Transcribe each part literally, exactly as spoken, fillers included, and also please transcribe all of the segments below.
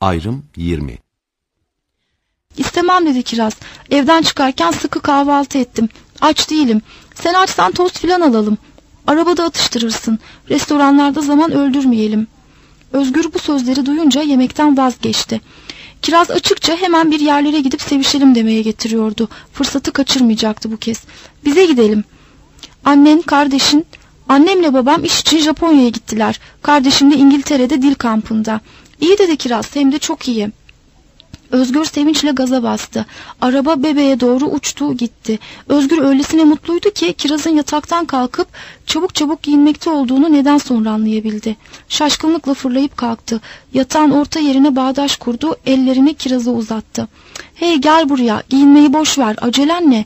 Ayrım yirmi. İstemem dedi Kiraz. Evden çıkarken sıkı kahvaltı ettim. Aç değilim. Sen açsan tost filan alalım. Arabada atıştırırsın. Restoranlarda zaman öldürmeyelim. Özgür bu sözleri duyunca yemekten vazgeçti. Kiraz açıkça hemen bir yerlere gidip sevişelim demeye getiriyordu. Fırsatı kaçırmayacaktı bu kez. Bize gidelim. Annen, kardeşin... Annemle babam iş için Japonya'ya gittiler. Kardeşim de İngiltere'de dil kampında. İyi dedi Kiraz, hem de çok iyi. Özgür sevinçle gaza bastı. Araba bebeğe doğru uçtu gitti. Özgür öylesine mutluydu ki Kiraz'ın yataktan kalkıp çabuk çabuk giyinmekte olduğunu neden sonra anlayabildi. Şaşkınlıkla fırlayıp kalktı. Yatağın orta yerine bağdaş kurdu, ellerini Kiraz'a uzattı. Hey gel buraya, giyinmeyi boş ver, acelen ne?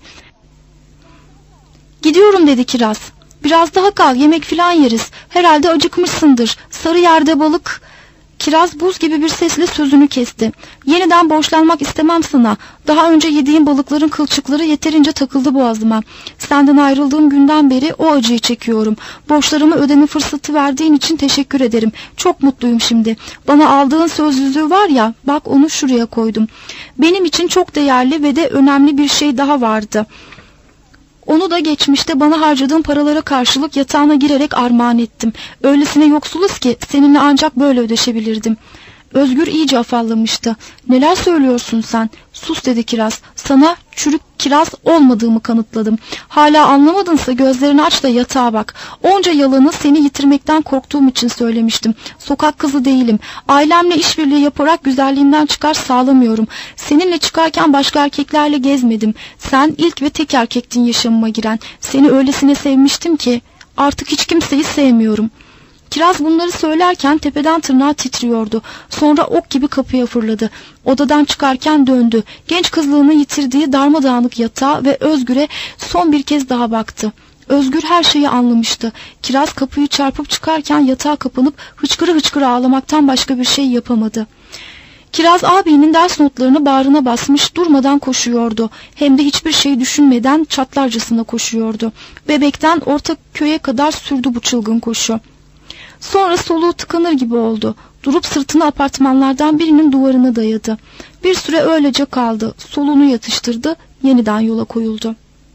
Gidiyorum dedi Kiraz. Biraz daha kal, yemek filan yeriz. Herhalde acıkmışsındır. Sarı yerde balık... Kiraz buz gibi bir sesle sözünü kesti. Yeniden borçlanmak istemem sana. Daha önce yediğim balıkların kılçıkları yeterince takıldı boğazıma. Senden ayrıldığım günden beri o acıyı çekiyorum. Borçlarımı ödeme fırsatı verdiğin için teşekkür ederim. Çok mutluyum şimdi. Bana aldığın söz yüzüğü var ya, bak onu şuraya koydum. Benim için çok değerli ve de önemli bir şey daha vardı. Onu da geçmişte bana harcadığın paralara karşılık yatağına girerek armağan ettim. Öylesine yoksuluz ki seninle ancak böyle ödeşebilirdim. Özgür iyice afallamıştı. Neler söylüyorsun sen? Sus dedi Kiraz. Sana çürük kiraz olmadığımı kanıtladım. Hala anlamadınsa gözlerini aç da yatağa bak. Onca yalanı seni yitirmekten korktuğum için söylemiştim. Sokak kızı değilim. Ailemle işbirliği yaparak güzelliğimden çıkar sağlamıyorum. Seninle çıkarken başka erkeklerle gezmedim. Sen ilk ve tek erkektin yaşamıma giren. Seni öylesine sevmiştim ki artık hiç kimseyi sevmiyorum. Kiraz bunları söylerken tepeden tırnağa titriyordu. Sonra ok gibi kapıya fırladı. Odadan çıkarken döndü. Genç kızlığını yitirdiği darmadağınık yatağa ve Özgür'e son bir kez daha baktı. Özgür her şeyi anlamıştı. Kiraz kapıyı çarpıp çıkarken yatağa kapanıp hıçkıra hıçkıra ağlamaktan başka bir şey yapamadı. Kiraz ağabeyinin ders notlarını bağrına basmış durmadan koşuyordu. Hem de hiçbir şey düşünmeden çatlarcasına koşuyordu. Bebekten orta köye kadar sürdü bu çılgın koşu. Sonra soluğu tıkanır gibi oldu. Durup sırtını apartmanlardan birinin duvarına dayadı. Bir süre öylece kaldı. Soluğunu yatıştırdı. Yeniden yola koyuldu.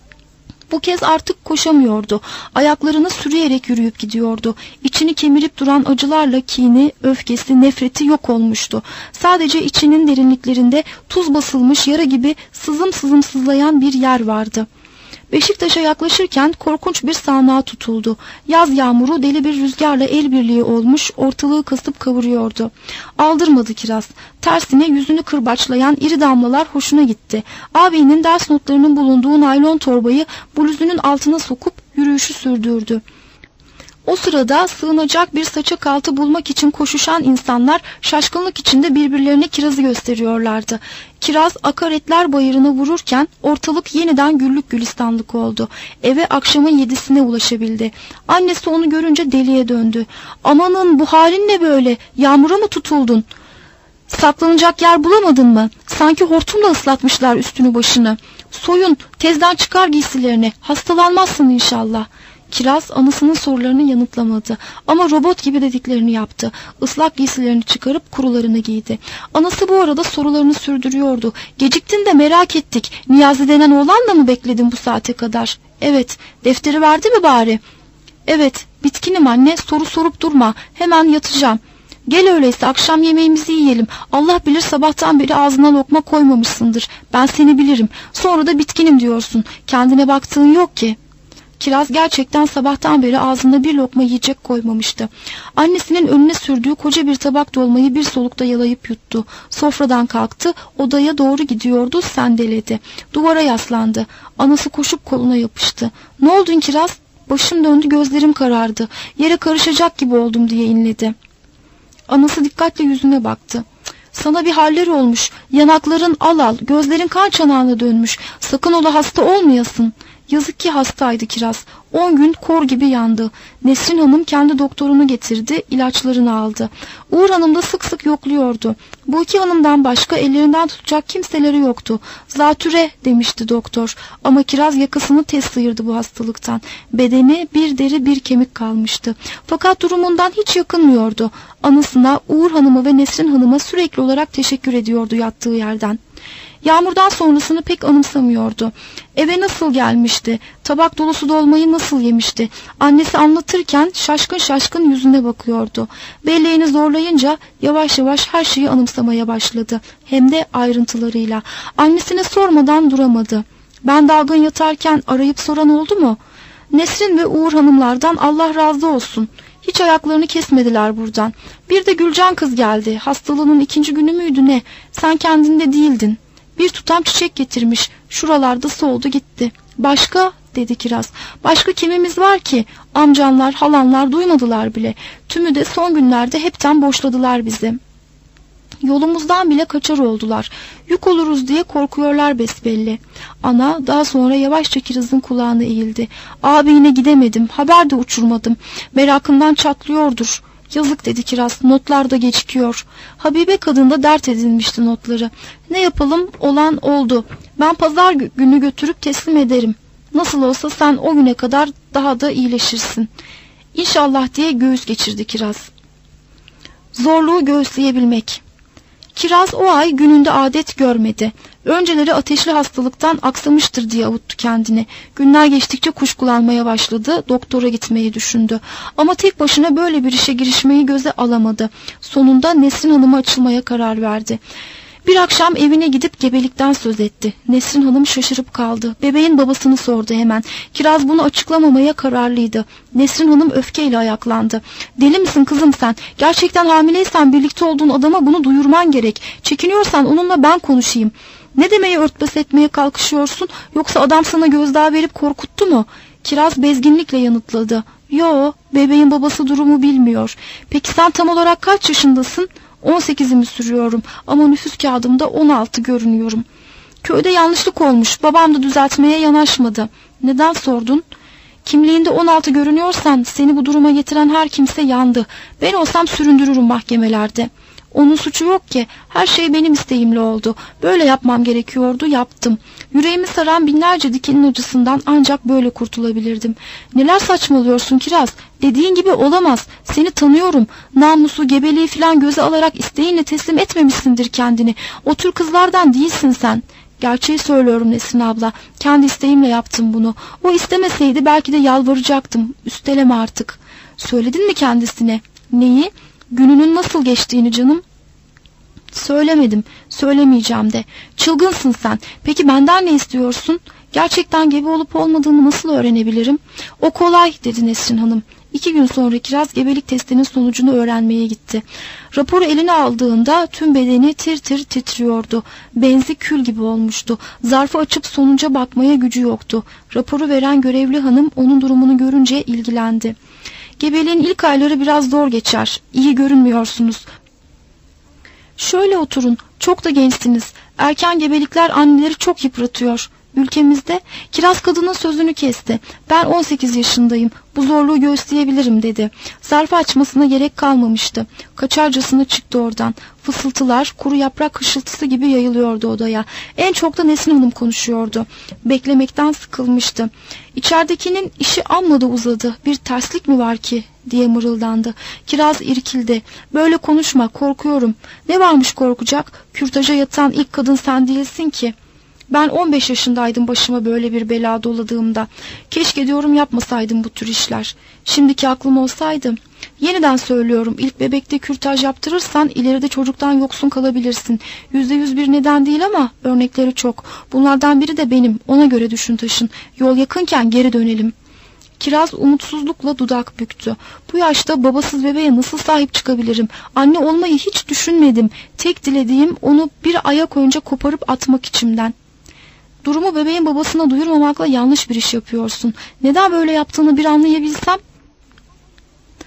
Bu kez artık koşamıyordu. Ayaklarını sürüyerek yürüyüp gidiyordu. İçini kemirip duran acılarla kini, öfkesi, nefreti yok olmuştu. Sadece içinin derinliklerinde tuz basılmış yara gibi sızım sızım sızlayan bir yer vardı. Beşiktaş'a yaklaşırken korkunç bir sağanağa tutuldu. Yaz yağmuru deli bir rüzgarla el birliği olmuş, ortalığı kasıp kavuruyordu. Aldırmadı Kiraz. Tersine yüzünü kırbaçlayan iri damlalar hoşuna gitti. Ağabeyinin ders notlarının bulunduğu naylon torbayı bluzunun altına sokup yürüyüşü sürdürdü. O sırada sığınacak bir saçak altı bulmak için koşuşan insanlar şaşkınlık içinde birbirlerine Kiraz'ı gösteriyorlardı. Kiraz akaretler bayırına vururken ortalık yeniden güllük gülistanlık oldu. Eve akşamın yedisine ulaşabildi. Annesi onu görünce deliye döndü. Amanın bu halin ne böyle? Yağmura mı tutuldun? Saklanacak yer bulamadın mı? Sanki hortumla ıslatmışlar üstünü başını. Soyun, tezden çıkar giysilerini. Hastalanmazsın inşallah. Kiraz anasının sorularını yanıtlamadı ama robot gibi dediklerini yaptı. Islak giysilerini çıkarıp kurularını giydi. Anası bu arada sorularını sürdürüyordu. Geciktin de merak ettik. Niyazi denen oğlanla mı bekledin bu saate kadar? Evet. Defteri verdi mi bari? Evet. Bitkinim anne. Soru sorup durma. Hemen yatacağım. Gel öyleyse akşam yemeğimizi yiyelim. Allah bilir sabahtan beri ağzına lokma koymamışsındır. Ben seni bilirim. Sonra da bitkinim diyorsun. Kendine baktığın yok ki. Kiraz gerçekten sabahtan beri ağzına bir lokma yiyecek koymamıştı. Annesinin önüne sürdüğü koca bir tabak dolmayı bir solukta yalayıp yuttu. Sofradan kalktı, odaya doğru gidiyordu, sendeledi. Duvara yaslandı. Anası koşup koluna yapıştı. "Ne oldun Kiraz?" "Başım döndü, gözlerim karardı. Yere karışacak gibi oldum," diye inledi. Anası dikkatle yüzüne baktı. "Sana bir haller olmuş. Yanakların al al, gözlerin kan çanağına dönmüş. Sakın ola hasta olmayasın." Yazık ki hastaydı Kiraz. On gün kor gibi yandı. Nesrin Hanım kendi doktorunu getirdi, ilaçlarını aldı. Uğur Hanım da sık sık yokluyordu. Bu iki hanımdan başka ellerinden tutacak kimseleri yoktu. Zatüre demişti doktor. Ama Kiraz yakasını tez sıyırdı bu hastalıktan. Bedeni bir deri bir kemik kalmıştı. Fakat durumundan hiç yakınmıyordu. Anısına, Uğur Hanım'a ve Nesrin Hanım'a sürekli olarak teşekkür ediyordu yattığı yerden. Yağmurdan sonrasını pek anımsamıyordu. Eve nasıl gelmişti, tabak dolusu dolmayı nasıl yemişti. Annesi anlatırken şaşkın şaşkın yüzüne bakıyordu. Belleğini zorlayınca yavaş yavaş her şeyi anımsamaya başladı. Hem de ayrıntılarıyla. Annesine sormadan duramadı. Ben dalgın yatarken arayıp soran oldu mu? Nesrin ve Uğur Hanımlardan Allah razı olsun. Hiç ayaklarını kesmediler buradan. Bir de Gülcan kız geldi. Hastalığının ikinci günü müydü ne? Sen kendinde değildin. Bir tutam çiçek getirmiş. Şuralarda soldu gitti. Başka? Dedi Kiraz. Başka kimimiz var ki? Amcanlar, halanlar duymadılar bile. Tümü de son günlerde hepten boşladılar bizi. Yolumuzdan bile kaçar oldular. Yük oluruz diye korkuyorlar besbelli. Ana daha sonra yavaşça Kiraz'ın kulağına eğildi. Abine gidemedim. Haber de uçurmadım. Merakından çatlıyordur. Yazık dedi Kiraz. Notlar da gecikiyor. Habibe kadında dert edilmişti notları. Ne yapalım? Olan oldu. Ben pazar günü götürüp teslim ederim. Nasıl olsa sen o güne kadar daha da iyileşirsin. İnşallah diye göğüs geçirdi Kiraz. Zorluğu göğüsleyebilmek. Kiraz o ay gününde adet görmedi. Önceleri ateşli hastalıktan aksamıştır diye avuttu kendini. Günler geçtikçe kuşkulanmaya başladı. Doktora gitmeyi düşündü. Ama tek başına böyle bir işe girişmeyi göze alamadı. Sonunda Nesrin Hanım'a açılmaya karar verdi. Bir akşam evine gidip gebelikten söz etti. Nesrin Hanım şaşırıp kaldı. Bebeğin babasını sordu hemen. Kiraz bunu açıklamamaya kararlıydı. Nesrin Hanım öfkeyle ayaklandı. Deli misin kızım sen? Gerçekten hamileysen birlikte olduğun adama bunu duyurman gerek. Çekiniyorsan onunla ben konuşayım. Ne demeye örtbas etmeye kalkışıyorsun? Yoksa adam sana gözdağı verip korkuttu mu? Kiraz bezginlikle yanıtladı. Yo, bebeğin babası durumu bilmiyor. Peki sen tam olarak kaç yaşındasın? on sekizimi sürüyorum ama nüfus kağıdımda on altı görünüyorum. Köyde yanlışlık olmuş. Babam da düzeltmeye yanaşmadı. Neden sordun? Kimliğinde on altı görünüyorsan seni bu duruma getiren her kimse yandı. Ben olsam süründürürüm mahkemelerde. Onun suçu yok ki. Her şey benim isteğimle oldu. Böyle yapmam gerekiyordu, yaptım. Yüreğimi saran binlerce dikenin acısından ancak böyle kurtulabilirdim. Neler saçmalıyorsun Kiraz? Dediğin gibi olamaz. Seni tanıyorum. Namusu, gebeliği filan göze alarak isteğinle teslim etmemişsindir kendini. O tür kızlardan değilsin sen. Gerçeği söylüyorum Nesrin abla. Kendi isteğimle yaptım bunu. O istemeseydi belki de yalvaracaktım. Üsteleme artık. Söyledin mi kendisine? Neyi? Gününün nasıl geçtiğini canım? Söylemedim. Söylemeyeceğim de. Çılgınsın sen. Peki benden ne istiyorsun? Gerçekten gebe olup olmadığını nasıl öğrenebilirim? O kolay dedi Nesrin Hanım. İki gün sonra Kiraz gebelik testinin sonucunu öğrenmeye gitti. Raporu eline aldığında tüm bedeni tir tir titriyordu. Benzi kül gibi olmuştu. Zarfı açıp sonuca bakmaya gücü yoktu. Raporu veren görevli hanım onun durumunu görünce ilgilendi. Gebeliğin ilk ayları biraz zor geçer. İyi görünmüyorsunuz. Şöyle oturun. Çok da gençsiniz. Erken gebelikler anneleri çok yıpratıyor. Ülkemizde Kiraz kadının sözünü kesti. Ben on sekiz yaşındayım. Bu zorluğu göğüsleyebilirim dedi. Zarfı açmasına gerek kalmamıştı. Kaçarcasına çıktı oradan. Fısıltılar kuru yaprak hışıltısı gibi yayılıyordu odaya. En çok da Nesrin Hanım konuşuyordu. Beklemekten sıkılmıştı. İçeridekinin işi amma da uzadı. Bir terslik mi var ki? Diye mırıldandı. Kiraz irkildi. Böyle konuşma, korkuyorum. Ne varmış korkacak? Kürtaja yatan ilk kadın sen değilsin ki. Ben on beş yaşındaydım başıma böyle bir bela doladığımda. Keşke diyorum yapmasaydım bu tür işler. Şimdiki aklım olsaydı. Yeniden söylüyorum, ilk bebekte kürtaj yaptırırsan ileride çocuktan yoksun kalabilirsin. Yüzde yüz bir neden değil ama örnekleri çok. Bunlardan biri de benim. Ona göre düşün taşın. Yol yakınken geri dönelim. Kiraz umutsuzlukla dudak büktü. Bu yaşta babasız bebeğe nasıl sahip çıkabilirim? Anne olmayı hiç düşünmedim. Tek dilediğim onu bir ayak önce koparıp atmak içimden. Durumu bebeğin babasına duyurmamakla yanlış bir iş yapıyorsun. Neden böyle yaptığını bir anlayabilsem?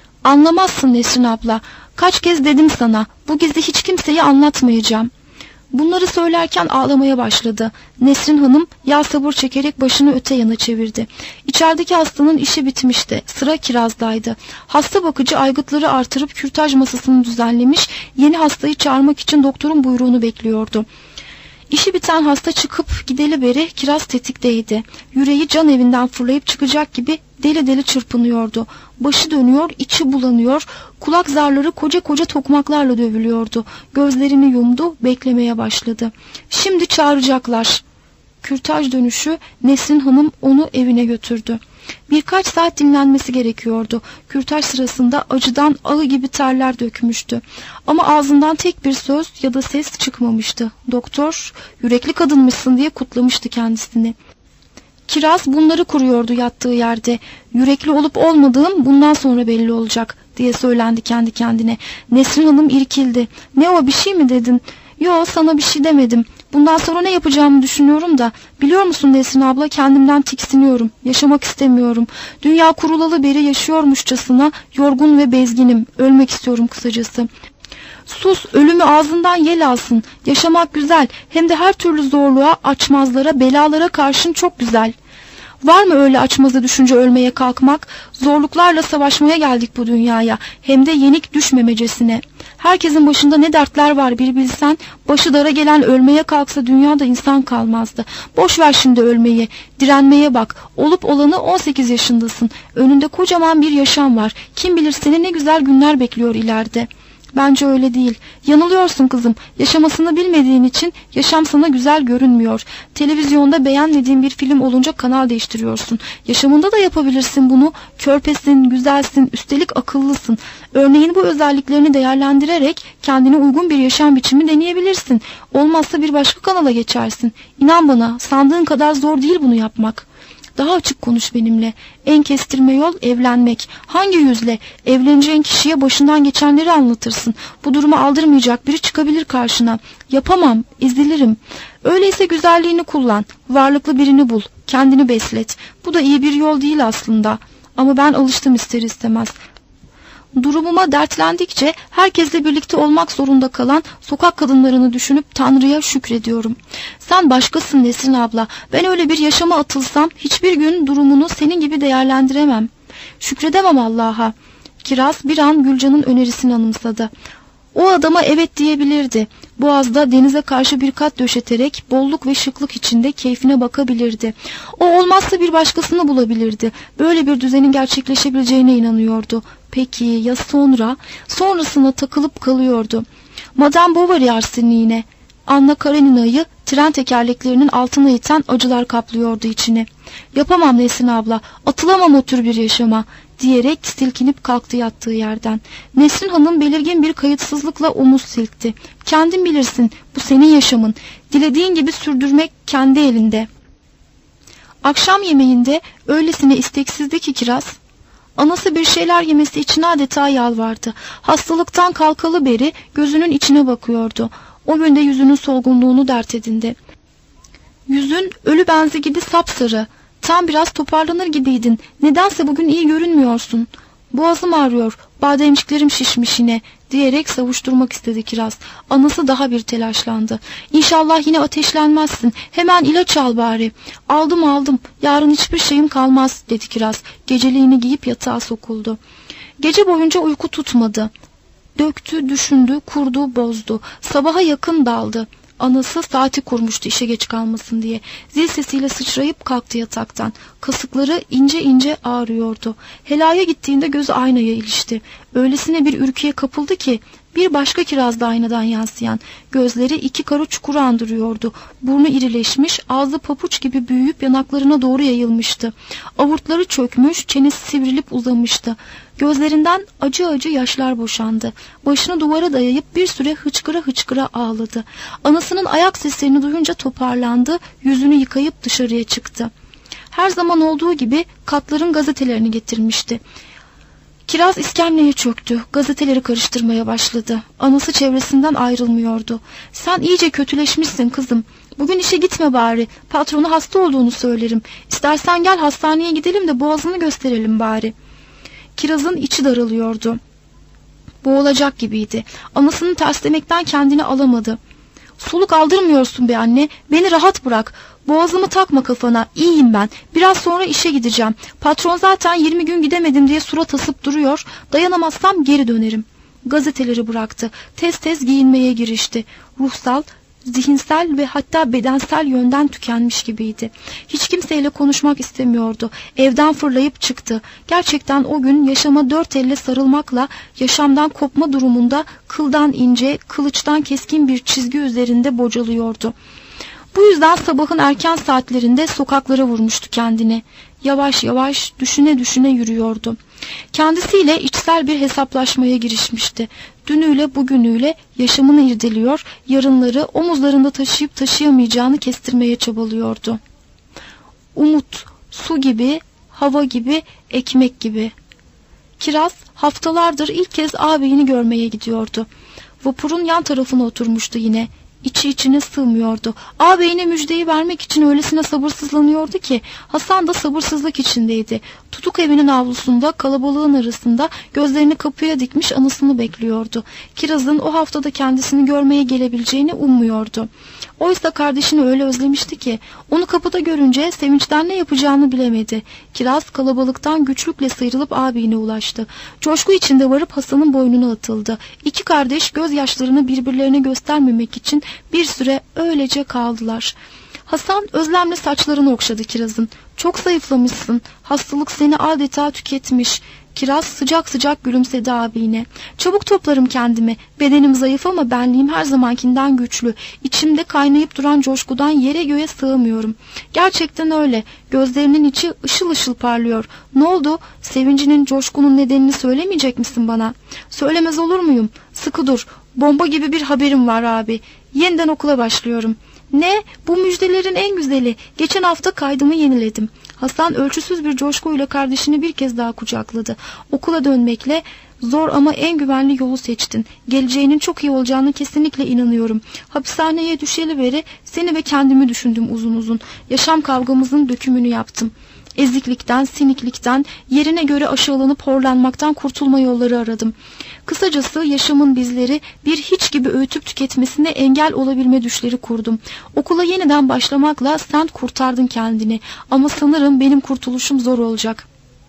Anlamazsın Nesrin abla. Kaç kez dedim sana. Bu gizli hiç kimseye anlatmayacağım. Bunları söylerken ağlamaya başladı. Nesrin Hanım yağ sabır çekerek başını öte yana çevirdi. İçerideki hastanın işi bitmişti. Sıra Kiraz'daydı. Hasta bakıcı aygıtları artırıp kürtaj masasını düzenlemiş, yeni hastayı çağırmak için doktorun buyruğunu bekliyordu. İşi biten hasta çıkıp gideli beri Kiraz tetikteydi. Yüreği can evinden fırlayıp çıkacak gibi deli deli çırpınıyordu. Başı dönüyor, içi bulanıyor, kulak zarları koca koca tokmaklarla dövülüyordu. Gözlerini yumdu, beklemeye başladı. Şimdi çağıracaklar. Kürtaj dönüşü Nesrin Hanım onu evine götürdü. Birkaç saat dinlenmesi gerekiyordu. Kürtaj sırasında acıdan ağı gibi terler dökmüştü. Ama ağzından tek bir söz ya da ses çıkmamıştı. Doktor, yürekli kadınmışsın diye kutlamıştı kendisini. Kiraz bunları kuruyordu yattığı yerde. Yürekli olup olmadığım bundan sonra belli olacak diye söylendi kendi kendine. Nesrin Hanım irkildi. Ne o, bir şey mi dedin? Yo, sana bir şey demedim. Bundan sonra ne yapacağımı düşünüyorum da. Biliyor musun Nesrin abla, kendimden tiksiniyorum. Yaşamak istemiyorum. Dünya kurulalı beri yaşıyormuşçasına yorgun ve bezginim. Ölmek istiyorum kısacası. Sus, ölümü ağzından yel alsın. Yaşamak güzel, hem de her türlü zorluğa, açmazlara, belalara karşın çok güzel. Var mı öyle açmazı düşünce ölmeye kalkmak? Zorluklarla savaşmaya geldik bu dünyaya, hem de yenik düşmemecesine. Herkesin başında ne dertler var bir bilsen. Başı dara gelen ölmeye kalksa dünyada insan kalmazdı. Boş ver şimdi ölmeyi, direnmeye bak. Olup olanı on sekiz yaşındasın. Önünde kocaman bir yaşam var. Kim bilir seni ne güzel günler bekliyor ileride. Bence öyle değil. Yanılıyorsun kızım. Yaşamasını bilmediğin için yaşam sana güzel görünmüyor. Televizyonda beğenmediğin bir film olunca kanal değiştiriyorsun. Yaşamında da yapabilirsin bunu. Körpesin, güzelsin, üstelik akıllısın. Örneğin bu özelliklerini değerlendirerek kendine uygun bir yaşam biçimi deneyebilirsin. Olmazsa bir başka kanala geçersin. İnan bana, sandığın kadar zor değil bunu yapmak. Daha açık konuş benimle. En kestirme yol evlenmek. Hangi yüzle? Evleneceğin kişiye başından geçenleri anlatırsın. Bu durumu aldırmayacak biri çıkabilir karşına. Yapamam, ezilirim. Öyleyse güzelliğini kullan. Varlıklı birini bul. Kendini beslet. Bu da iyi bir yol değil aslında. Ama ben alıştım ister istemez. Durumuma dertlendikçe herkesle birlikte olmak zorunda kalan sokak kadınlarını düşünüp Tanrı'ya şükrediyorum. Sen başkasın Nesrin abla. Ben öyle bir yaşama atılsam hiçbir gün durumunu senin gibi değerlendiremem. Şükredemem Allah'a. Kiraz bir an Gülcan'ın önerisini anımsadı. O adama evet diyebilirdi. Boğaz'da denize karşı bir kat döşeterek bolluk ve şıklık içinde keyfine bakabilirdi. O olmazsa bir başkasını bulabilirdi. Böyle bir düzenin gerçekleşebileceğine inanıyordu. Peki ya sonra? Sonrasına takılıp kalıyordu. Madame Bovary arseniğine. Anna Karenina'yı tren tekerleklerinin altına iten acılar kaplıyordu içini. Yapamam Nesrin abla, atılamam o tür bir yaşama diyerek silkinip kalktı yattığı yerden. Nesrin Hanım belirgin bir kayıtsızlıkla omuz silkti. Kendin bilirsin, bu senin yaşamın. Dilediğin gibi sürdürmek kendi elinde. Akşam yemeğinde öylesine isteksizdi ki Kiraz. Anası bir şeyler yemesi için adeta yalvardı. Hastalıktan kalkalı beri gözünün içine bakıyordu. O gün de yüzünün solgunluğunu dert edindi. Yüzün ölü benzi gibi sapsarı. Tam biraz toparlanır gibiydin. Nedense bugün iyi görünmüyorsun. Boğazım ağrıyor, bademciklerim şişmiş yine diyerek savuşturmak istedi Kiraz. Anası daha bir telaşlandı. İnşallah yine ateşlenmezsin. Hemen ilaç al bari. Aldım aldım. Yarın hiçbir şeyim kalmaz dedi Kiraz. Geceliğini giyip yatağa sokuldu. Gece boyunca uyku tutmadı. Döktü, düşündü, kurdu, bozdu. Sabaha yakın daldı. Anası saati kurmuştu işe geç kalmasın diye. Zil sesiyle sıçrayıp kalktı yataktan. Kasıkları ince ince ağrıyordu. Helaya gittiğinde gözü aynaya ilişti. Öylesine bir ürküye kapıldı ki bir başka Kiraz da aynadan yansıyan. Gözleri iki kara çukuru andırıyordu. Burnu irileşmiş, ağzı papuç gibi büyüyüp yanaklarına doğru yayılmıştı. Avurtları çökmüş, çenesi sivrilip uzamıştı. Gözlerinden acı acı yaşlar boşandı. Başını duvara dayayıp bir süre hıçkıra hıçkıra ağladı. Anasının ayak seslerini duyunca toparlandı, yüzünü yıkayıp dışarıya çıktı. Her zaman olduğu gibi katların gazetelerini getirmişti. Kiraz iskemleye çöktü. Gazeteleri karıştırmaya başladı. Anası çevresinden ayrılmıyordu. Sen iyice kötüleşmişsin kızım. Bugün işe gitme bari. Patronu hasta olduğunu söylerim. İstersen gel hastaneye gidelim de boğazını gösterelim bari. Kiraz'ın içi daralıyordu. Boğulacak gibiydi. Anasını terslemekten kendini alamadı. Soluk aldırmıyorsun be anne. Beni rahat bırak. Boğazımı takma kafana. İyiyim ben. Biraz sonra işe gideceğim. Patron zaten yirmi gün gidemedim diye surat asıp duruyor. Dayanamazsam geri dönerim. Gazeteleri bıraktı. Tez tez giyinmeye girişti. Ruhsal, zihinsel ve hatta bedensel yönden tükenmiş gibiydi. Hiç kimseyle konuşmak istemiyordu. Evden fırlayıp çıktı. Gerçekten o gün yaşama dört elle sarılmakla yaşamdan kopma durumunda kıldan ince, kılıçtan keskin bir çizgi üzerinde bocalıyordu. Bu yüzden sabahın erken saatlerinde sokaklara vurmuştu kendini. Yavaş yavaş düşüne düşüne yürüyordu. Kendisiyle içsel bir hesaplaşmaya girişmişti. Dünüyle bugünüyle yaşamını irdeliyor, yarınları omuzlarında taşıyıp taşıyamayacağını kestirmeye çabalıyordu. Umut, su gibi, hava gibi, ekmek gibi. Kiraz haftalardır ilk kez ağabeyini görmeye gidiyordu. Vapurun yan tarafına oturmuştu yine. İçi içine sığmıyordu. Ağabeyine müjdeyi vermek için öylesine sabırsızlanıyordu ki Hasan da sabırsızlık içindeydi. Tutuk evinin avlusunda kalabalığın arasında gözlerini kapıya dikmiş anısını bekliyordu. Kiraz'ın o haftada kendisini görmeye gelebileceğini ummuyordu. Oysa kardeşini öyle özlemişti ki onu kapıda görünce sevinçten ne yapacağını bilemedi. Kiraz kalabalıktan güçlükle sıyrılıp ağabeyine ulaştı. Coşku içinde varıp Hasan'ın boynuna atıldı. İki kardeş gözyaşlarını birbirlerine göstermemek için bir süre öylece kaldılar. Hasan özlemle saçlarını okşadı Kiraz'ın. "Çok zayıflamışsın. Hastalık seni adeta tüketmiş." Kiraz sıcak sıcak gülümsedi abine. "Çabuk toplarım kendimi. Bedenim zayıf ama benliğim her zamankinden güçlü. İçimde kaynayıp duran coşkudan yere göğe sığamıyorum." "Gerçekten öyle. Gözlerinin içi ışıl ışıl parlıyor. Ne oldu? Sevincinin, coşkunun nedenini söylemeyecek misin bana?" "Söylemez olur muyum? Sıkı dur. Bomba gibi bir haberim var abi. Yeniden okula başlıyorum." "Ne? Bu müjdelerin en güzeli. Geçen hafta kaydımı yeniledim." Hasan ölçüsüz bir coşkuyla kardeşini bir kez daha kucakladı. "Okula dönmekle zor ama en güvenli yolu seçtin. Geleceğinin çok iyi olacağına kesinlikle inanıyorum. Hapishaneye düşeli beri seni ve kendimi düşündüm uzun uzun. Yaşam kavgamızın dökümünü yaptım. Eziklikten, siniklikten, yerine göre aşağılanıp horlanmaktan kurtulma yolları aradım. Kısacası yaşamın bizleri bir hiç gibi öğütüp tüketmesine engel olabilme düşleri kurdum. Okula yeniden başlamakla sen kurtardın kendini. Ama sanırım benim kurtuluşum zor olacak."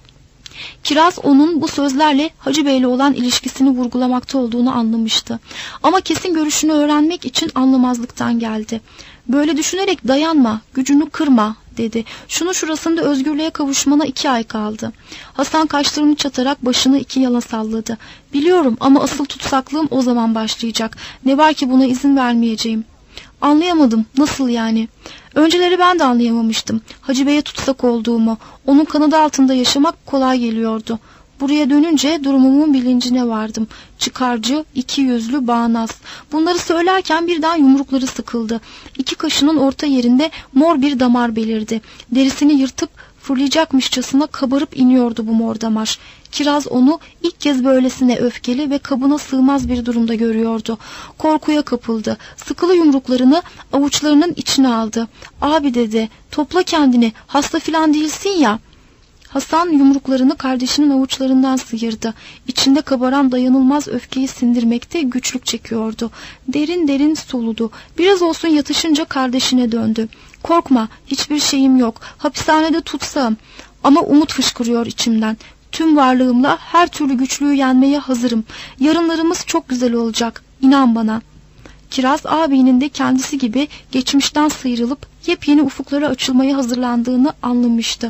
Kiraz onun bu sözlerle Hacı Bey'le olan ilişkisini vurgulamakta olduğunu anlamıştı. Ama kesin görüşünü öğrenmek için anlamazlıktan geldi. "Böyle düşünerek dayanma, gücünü kırma," dedi. "Şunu şurasında özgürlüğe kavuşmana iki ay kaldı." Hasan kaşlarını çatarak başını iki yana salladı. "Biliyorum ama asıl tutsaklığım o zaman başlayacak. Ne var ki buna izin vermeyeceğim." "Anlayamadım. Nasıl yani?" "Önceleri ben de anlayamamıştım. Hacı Bey'e tutsak olduğumu. Onun kanadı altında yaşamak kolay geliyordu. Buraya dönünce durumumun bilincine vardım. Çıkarcı, iki yüzlü, bağnaz. Bunları söylerken birden yumrukları sıkıldı. İki kaşının orta yerinde mor bir damar belirdi. Derisini yırtıp fırlayacakmışçasına kabarıp iniyordu bu mor damar. Kiraz onu ilk kez böylesine öfkeli ve kabına sığmaz bir durumda görüyordu. Korkuya kapıldı. Sıkılı yumruklarını avuçlarının içine aldı. "Abi," dedi, "topla kendini. Hasta filan değilsin ya." Hasan yumruklarını kardeşinin avuçlarından sıyırdı. İçinde kabaran dayanılmaz öfkeyi sindirmekte güçlük çekiyordu. Derin derin soludu. Biraz olsun yatışınca kardeşine döndü. "Korkma, hiçbir şeyim yok. Hapishanede tutsam. Ama umut fışkırıyor içimden. Tüm varlığımla her türlü güçlüğü yenmeye hazırım. Yarınlarımız çok güzel olacak. İnan bana." Kiraz ağabeyinin de kendisi gibi geçmişten sıyrılıp yepyeni ufuklara açılmaya hazırlandığını anlamıştı.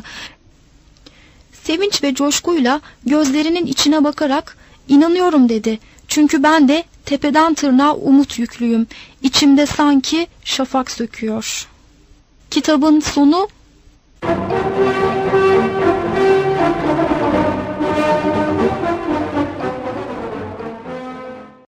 Sevinç ve coşkuyla gözlerinin içine bakarak "İnanıyorum," dedi. "Çünkü ben de tepeden tırnağa umut yüklüyüm. İçimde sanki şafak söküyor." Kitabın sonu